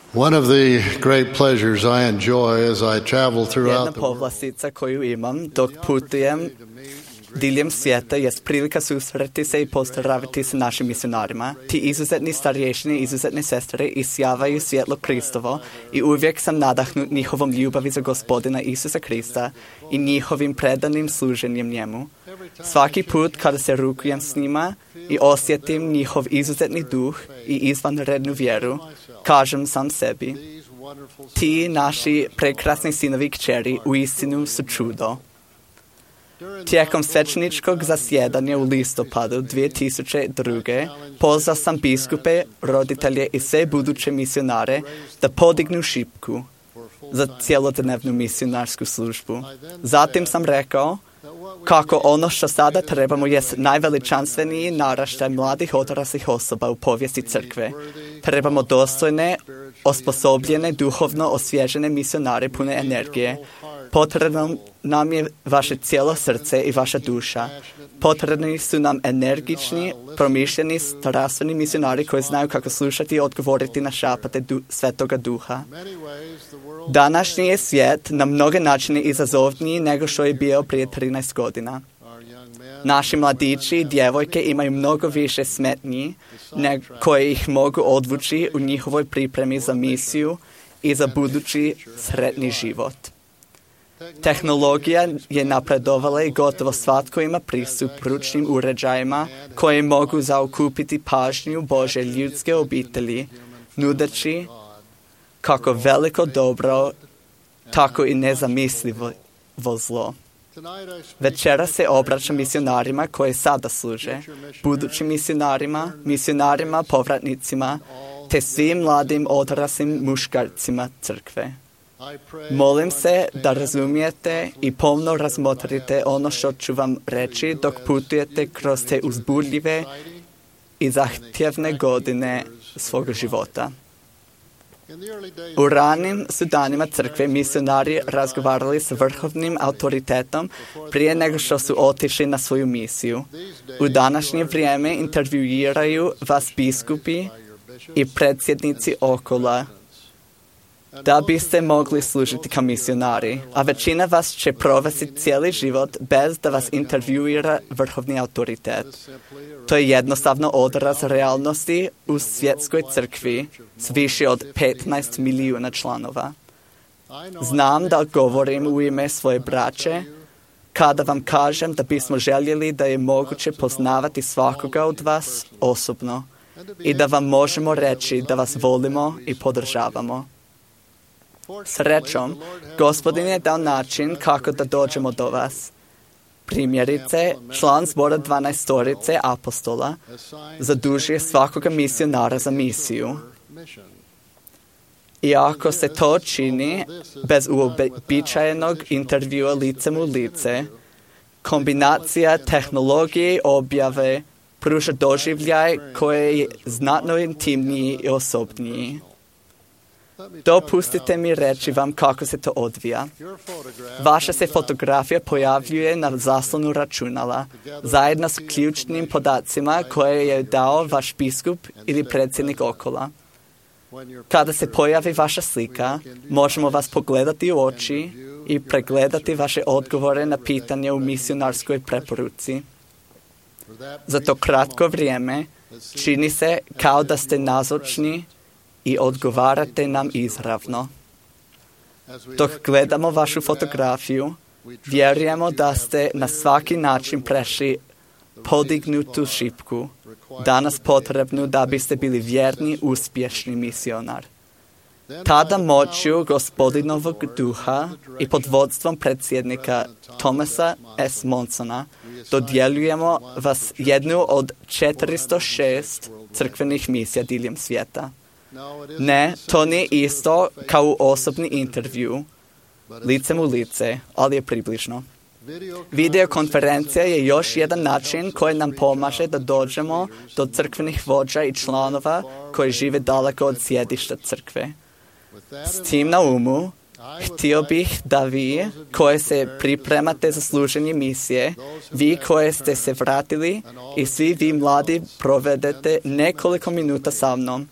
One of the great pleasures I enjoy as I travel Jedna throughout the world povlastica koju imam dok putujem diljem svijeta jest prilika susreti se i pozdraviti sa našim misionarima. Ti izuzetni starješini i izuzetne sestre isjavaju svjetlo Kristovo i uvijek sam nadahnut njihovom ljubavi za Gospodina Isusa Krista i njihovim predanim služenjem njemu. Svaki put kada se rukujem s njima i osjetim njihov izuzetni duh i izvanrednu vjeru, kažem sam sebi, ti naši prekrasni sinovi i kćeri uistinu su čudo. Tijekom svećeničkog zasjedanja u listopadu 2002. pozvao sam biskupe, roditelje i sve buduće misionare da podignu šipku za cjelodnevnu misionarsku službu. Zatim sam rekao kako ono što sada trebamo jest najveličanstveniji naraštaj mladih odraslih osoba u povijesti crkve. Trebamo dostojne, osposobljene, duhovno osvježene misionare pune energije. Potrebno nam je vaše cijelo srce i vaša duša. Potrebni su nam energični, promišljeni, strastveni misionari koji znaju kako slušati i odgovoriti na šapate Svetoga Duha. Današnji je svijet na mnoge načine izazovniji nego što je bio prije 13 godina. Naši mladići i djevojke imaju mnogo više smetnji koje ih mogu odvući u njihovoj pripremi za misiju i za budući sretni život. Tehnologija je napredovala i gotovo svatko ima pristup ručnim uređajima koji mogu zaokupiti pažnju Božje ljudske obitelji, nudeći kako veliko dobro, tako i nezamislivo zlo. Večera se obraćam misionarima koji sada služe, budućim misionarima, povratnicima, te svim mladim odraslim muškarcima crkve. Molim se da razumijete i pomno razmotrite ono što ću vam reći dok putujete kroz te uzbudljive i zahtjevne godine svoga života. U ranim su danima crkve misionari razgovarali s vrhovnim autoritetom prije nego što su otišli na svoju misiju. U današnje vrijeme intervjuiraju vas biskupi i predsjednici okola da biste mogli služiti kao misionari, a većina vas će provesti cijeli život bez da vas intervjuira vrhovni autoritet. To je jednostavno odraz realnosti u svjetskoj crkvi s više od 15 milijuna članova. Znam da govorim u ime svoje braće kada vam kažem da bismo željeli da je moguće poznavati svakoga od vas osobno i da vam možemo reći da vas volimo i podržavamo. Srećom, Gospodin je dao način kako da dođemo do vas. Primjerice, član zbora 12 apostola zadužuje svakoga misionara za misiju. I ako se to čini bez uobičajenog intervjua licem u lice, kombinacija tehnologije i objave pruža doživljaj koji je znatno intimniji i osobniji. Dopustite mi reći vam kako se to odvija. Vaša se fotografija pojavljuje na zaslonu računala, zajedno s ključnim podacima koje je dao vaš biskup ili predsjednik okola. Kada se pojavi vaša slika, možemo vas pogledati u oči i pregledati vaše odgovore na pitanje u misionarskoj preporuci. Za to kratko vrijeme čini se kao da ste nazočni i odgovarate nam izravno. Dok gledamo vašu fotografiju, vjerujemo da ste na svaki način prešli podignutu šipku, danas potrebnu da biste bili vjerni, uspješni misionar. Tada moću Gospodinovog duha i pod vodstvom predsjednika Thomasa S. Monsona dodjeljujemo vas jednu od 406 crkvenih misija diljem svijeta. Ne, to nije isto kao u osobni intervju, licem u lice, ali je približno. Videokonferencija je još jedan način koji nam pomaže da dođemo do crkvenih vođa i članova koji žive daleko od sjedišta crkve. S tim na umu, htio bih da vi, koji se pripremate za služenje misije, vi koji ste se vratili i svi vi mladi provedete nekoliko minuta sa mnom,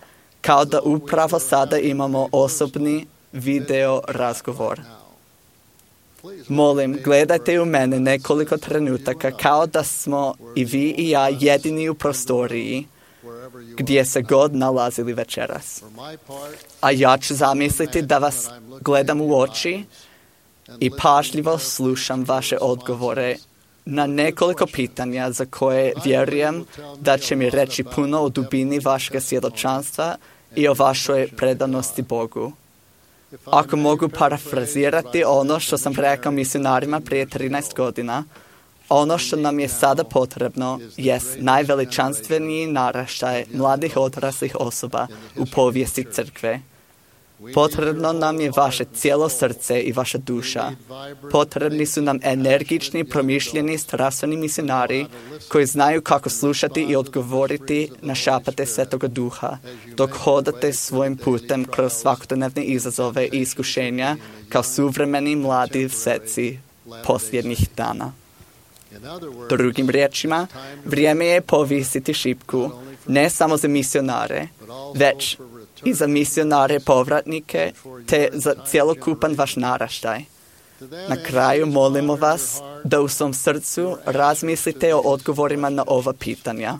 kao da upravo sada imamo osobni video razgovor. Molim, gledajte u mene nekoliko trenutaka kao da smo i vi i ja jedini u prostoriji gdje se god nalazili večeras. A ja ću zamisliti da vas gledam u oči i pažljivo slušam vaše odgovore na nekoliko pitanja za koje vjerujem da će mi reći puno o dubini vašeg svjedočanstva i o vašoj predanosti Bogu. Ako mogu parafrazirati ono što sam rekao misionarima prije 13 godina, ono što nam je sada potrebno jest najveličanstveniji naraštaj mladih odraslih osoba u povijesti crkve. Potrebno nam je vaše cijelo srce i vaša duša. Potrebni su nam energični, promišljeni, strastveni misionari koji znaju kako slušati i odgovoriti na šapate Svetoga Duha, dok hodate svojim putem kroz svakodnevne izazove i iskušenja kao suvremeni mladi sveci posljednjih dana. Drugim riječima, vrijeme je povisiti šipku ne samo za misionare, već i za misionare povratnike, te za cjelokupan vaš naraštaj. Na kraju molimo vas da u svom srcu razmislite o odgovorima na ova pitanja.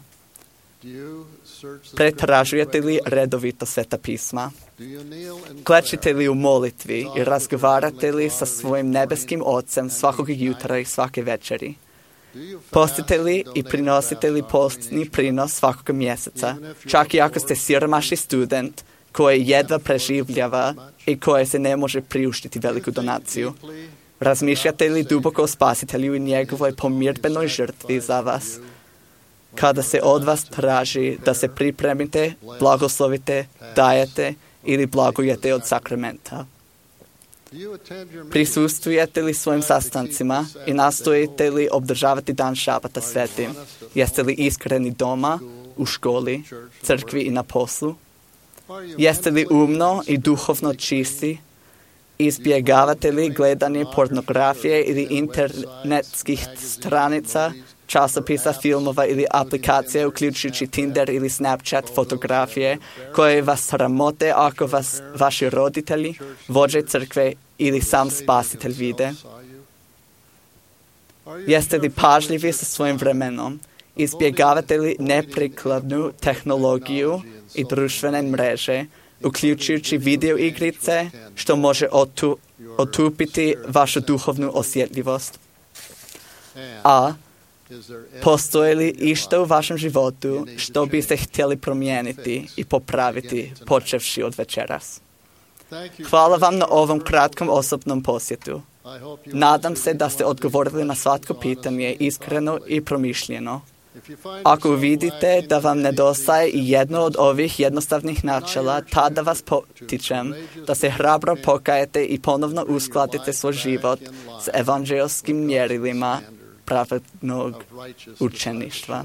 Pretražujete li redovito Sveta pisma? Klečite li u molitvi i razgovarate li sa svojim nebeskim Ocem svakog jutra i svake večeri? Postite li i prinosite li postni prinos svakog mjeseca, čak i ako ste siromašni student koji jedva preživljava i koji se ne može priuštiti veliku donaciju? Razmišljate li duboko o Spasitelju i njegovoj pomirbenoj žrtvi za vas? Kada se od vas traži da se pripremite, blagoslovite, dajete ili blagujete od sakramenta? Prisustvujete li svojim sastancima i nastojite li obdržavati dan šabata svetim? Jeste li iskreni doma, u školi, crkvi i na poslu? Jeste li umno i duhovno čisti? Izbjegavate li gledanje pornografije ili internetskih stranica, časopisa, filmova ili aplikacije, uključujući Tinder ili Snapchat fotografije, koje vas sramote ako vas vaši roditelji, vođe crkve ili sam Spasitelj vide? Jeste li pažljivi sa svojim vremenom? Izbjegavate li neprikladnu tehnologiju i društvene mreže, uključujući video igrice, što može otupiti vašu duhovnu osjetljivost? A postoji li išta u vašem životu što biste htjeli promijeniti i popraviti, počevši od večeras? Hvala vam na ovom kratkom osobnom posjetu. Nadam se da ste odgovorili na svatko pitanje iskreno i promišljeno. Ako vidite da vam nedostaje i jedno od ovih jednostavnih načela, tada vas potičem da se hrabro pokajete i ponovno uskladite svoj život s evanđelskim mjerilima pravednog učeništva.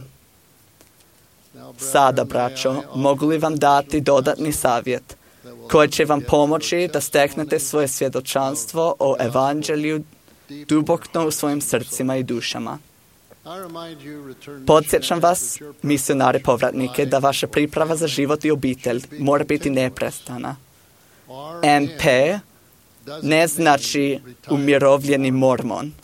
Sada, braćo, mogu li vam dati dodatni savjet koji će vam pomoći da steknete svoje svjedočanstvo o evanđelju duboko u svojim srcima i dušama? Podsjećam vas, misionari povratnike, da vaša priprava za život i obitelj mora biti neprestana. MP ne znači umirovljeni mormon.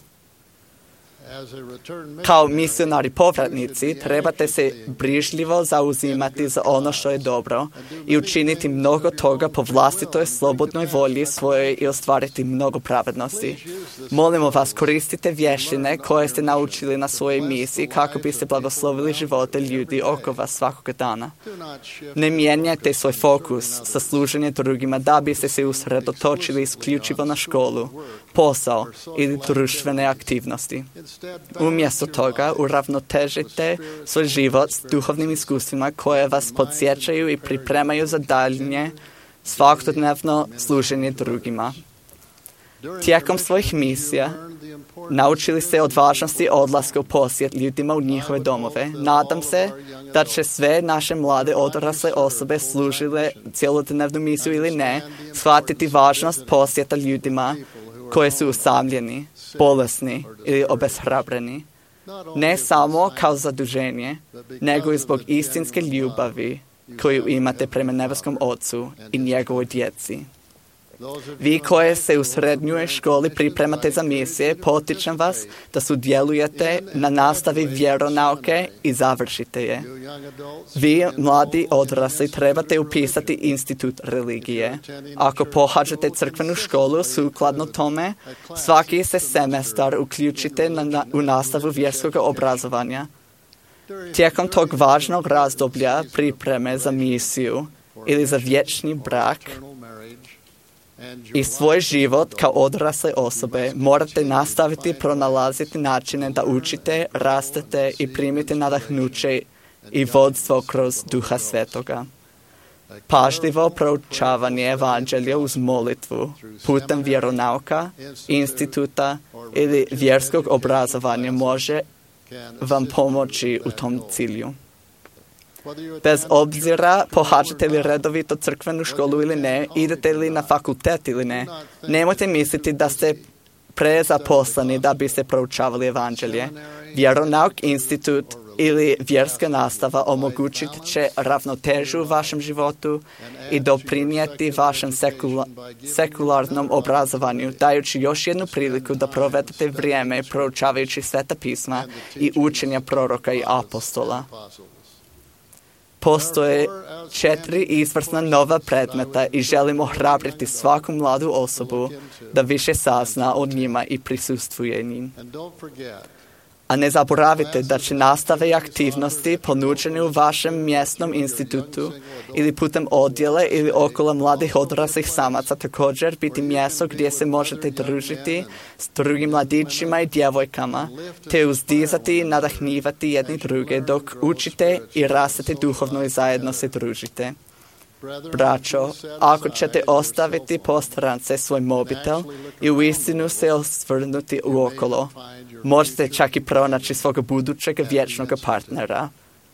Kao misionari povratnici trebate se brižljivo zauzimati za ono što je dobro i učiniti mnogo toga po vlastitoj slobodnoj volji svojoj i ostvariti mnogo pravednosti. Molimo vas, koristite vještine koje ste naučili na svojoj misiji kako biste blagoslovili živote ljudi oko vas svakog dana. Ne mijenjajte svoj fokus sa služenjem drugima da biste se usredotočili isključivo na školu, posao ili društvene aktivnosti. Umjesto toga uravnotežite svoj život s duhovnim iskustvima koje vas podsjećaju i pripremaju za daljnje svakodnevno služenje drugima. Tijekom svojih misija naučili ste od važnosti odlaska u posjet ljudima u njihove domove. Nadam se da će sve naše mlade odrasle osobe služile cjelodnevnu misiju ili ne, shvatiti važnost posjeta ljudima koji su usamljeni, bolesni ili obeshrabreni, ne samo kao zaduženje, nego i zbog istinske ljubavi koju imate prema nebeskom Ocu i njegovoj djeci. Vi koje se u srednjoj školi pripremate za misije, potičem vas da sudjelujete na nastavi vjeronauke i završite je. Vi, mladi odrasli, trebate upisati institut religije. Ako pohađate crkvenu školu sukladno tome, svaki se semestar uključite u nastavu vjerskog obrazovanja. Tijekom tog važnog razdoblja pripreme za misiju ili za vječni brak i svoj život kao odrasle osobe morate nastaviti pronalaziti načine da učite, rastete i primite nadahnuće i vodstvo kroz Duha Svetoga. Pažljivo proučavanje evanđelja uz molitvu putem vjeronauka, instituta ili vjerskog obrazovanja može vam pomoći u tom cilju. Bez obzira pohađate li redovito crkvenu školu ili ne, idete li na fakultet ili ne, nemojte misliti da ste prezaposleni da biste proučavali evanđelje. Vjeronauk, institut ili vjerska nastava omogućit će ravnotežu u vašem životu i doprinijeti vašem sekularnom obrazovanju, dajući još jednu priliku da provedete vrijeme proučavajući Sveta pisma i učenja proroka i apostola. Postoje 4 izvrsna nova predmeta i želimo ohrabriti svaku mladu osobu da više sazna o njima i prisustvuje njim. A ne zaboravite da će nastave i aktivnosti ponuđene u vašem mjesnom institutu ili putem odjela ili okolo mladih odraslih samaca također biti mjesto gdje se možete družiti s drugim mladićima i djevojkama, te uzdizati i nadahnjivati jedni druge dok učite i rastete duhovno i zajedno se družite. Braćo, ako ćete ostaviti po strance svoj mobitel i uistinu se osvrnuti uokolo, možete čak i pronaći svog budućeg vječnog partnera.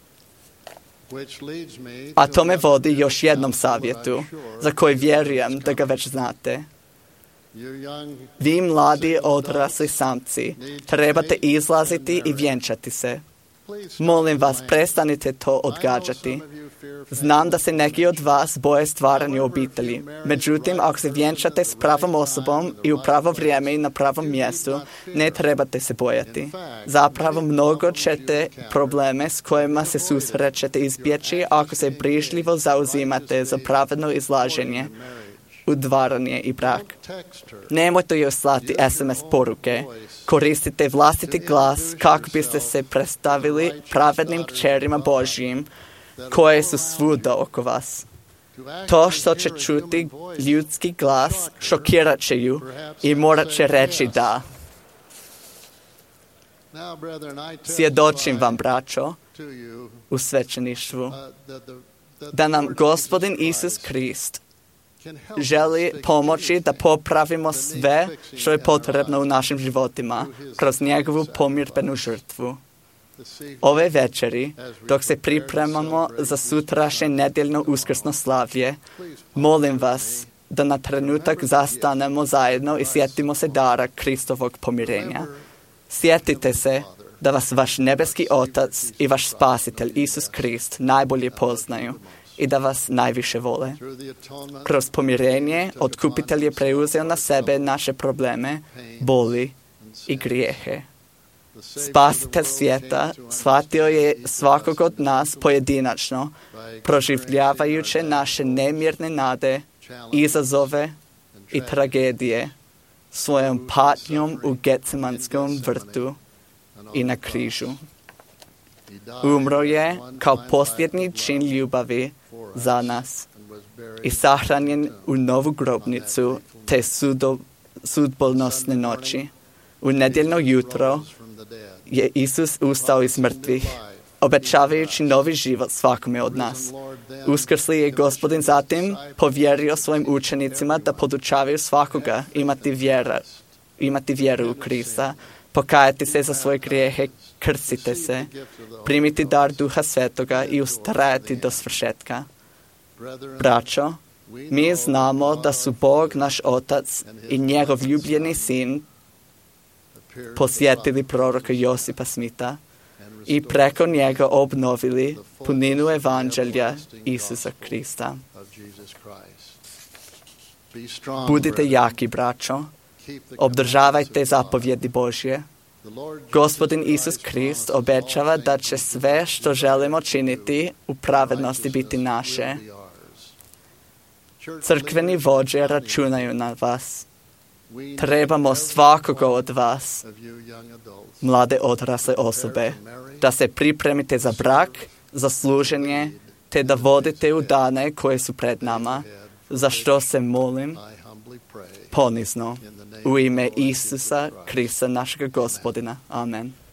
A to me vodi još jednom savjetu, za koji vjerujem da ga već znate. Vi mladi odrasli samci trebate izlaziti i vjenčati se. Molim vas, prestanite to odgađati. Znam da se neki od vas boje stvaranja obitelji. Međutim, ako se vjenčate s pravom osobom i u pravo vrijeme i na pravom mjestu, ne trebate se bojati. Zapravo, mnogo ćete probleme s kojima se susrećete izbjeći ako se brižljivo zauzimate za pravedno izlaženje, udvaranje i brak. Nemojte joj slati SMS poruke. Koristite vlastiti glas kako biste se predstavili pravednim kćerima Božjim koje su svuda oko vas. To što će čuti ljudski glas šokirat će ju i morat će reći da. Svjedočim vam, braćo, u svećeništvu, da nam Gospodin Isus Krist želi pomoći da popravimo sve što je potrebno u našim životima kroz njegovu pomirbenu žrtvu. Ove večeri, dok se pripremamo za sutrašnje nedjeljno uskrsno slavlje, molim vas da na trenutak zastanemo zajedno i sjetimo se dara Kristovog pomirenja. Sjetite se da vas vaš nebeski Otac i vaš Spasitelj Isus Krist najbolje poznaju i da vas najviše vole. Kroz pomirenje Otkupitelj je preuzeo na sebe naše probleme, boli i grijehe. Spasitelj svijeta shvatio je svakog od nas pojedinačno, proživljavajući naše nemirne nade, izazove i tragedije svojom patnjom u Getsemanskom vrtu i na križu. Umro je kao posljednji čin ljubavi za nas i sahranjen u novu grobnicu te sudbonosne noći. U nedjeljno jutro je Isus ustao iz mrtvih, obećavajući novi život svakome od nas. Uskrsli je Gospodin zatim povjerio svojim učenicima da podučavaju svakoga imati vjeru u Krista, pokajati se za svoje grijehe, krstite se, primiti dar Duha Svetoga i ustrajati do svršetka. Braćo, mi znamo da su Bog, naš Otac i njegov ljubljeni Sin posjetili proroka Josipa Smita i preko njega obnovili puninu evanđelja Isusa Krista. Budite jaki, braćo, obdržavajte zapovjedi Božje. Gospodin Isus Krist obećava da će sve što želimo činiti u pravednosti biti naše. Crkveni vođe računaju na vas. Trebamo svakoga od vas, mlade odrasle osobe, da se pripremite za brak, za služenje, te da vodite u dane koje su pred nama, za što se molim ponizno u ime Isusa Krista našega Gospodina. Amen.